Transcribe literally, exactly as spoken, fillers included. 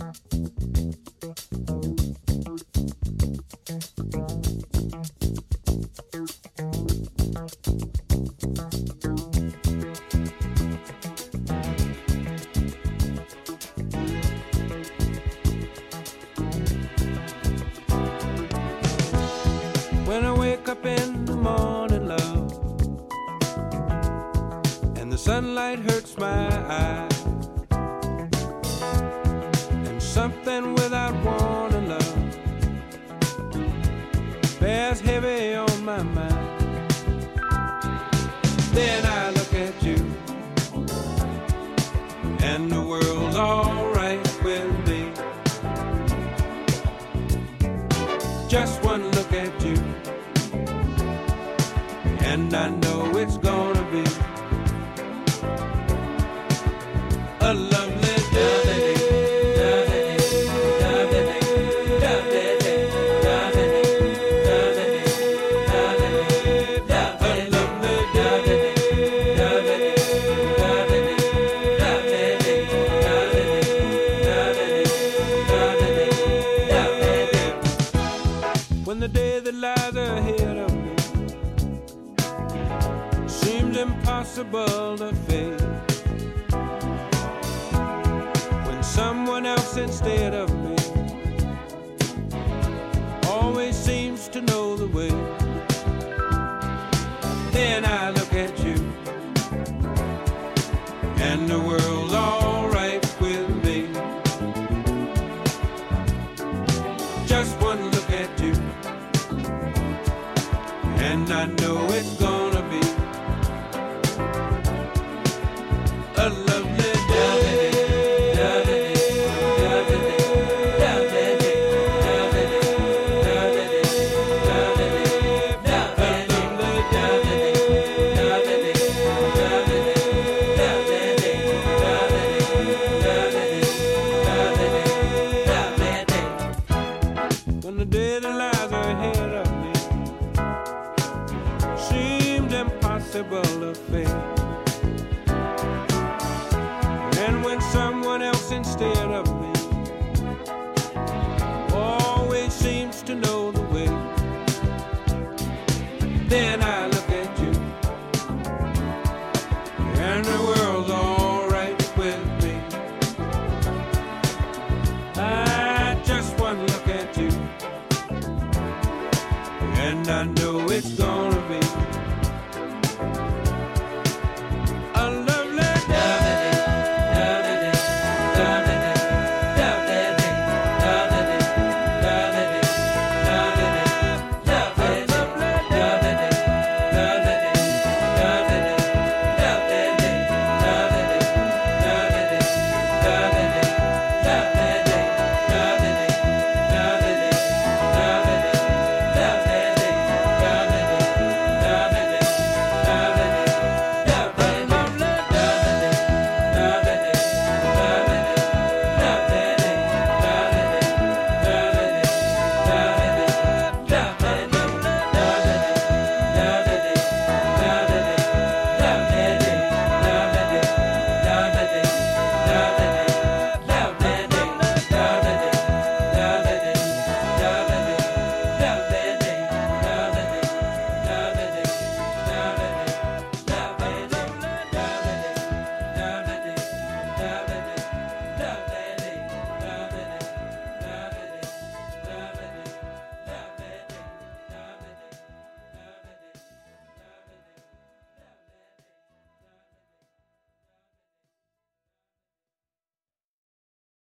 When I wake up in the morning, love, and the sunlight hurts my eyes, and something without warning, love, bears heavy on my mind. Then I look at you, and the world's alright with me. Just one look at you, and I know it's gonna be a lovely day. When the day that lies ahead of me seems impossible to face, when someone else instead of me always seems to know the way, then I look at you, and the world's alright with me. Just one look at you, and I know it's gonna be a lovely day. When the day that lies ahead of me seemed impossible to face, and when someone else instead of me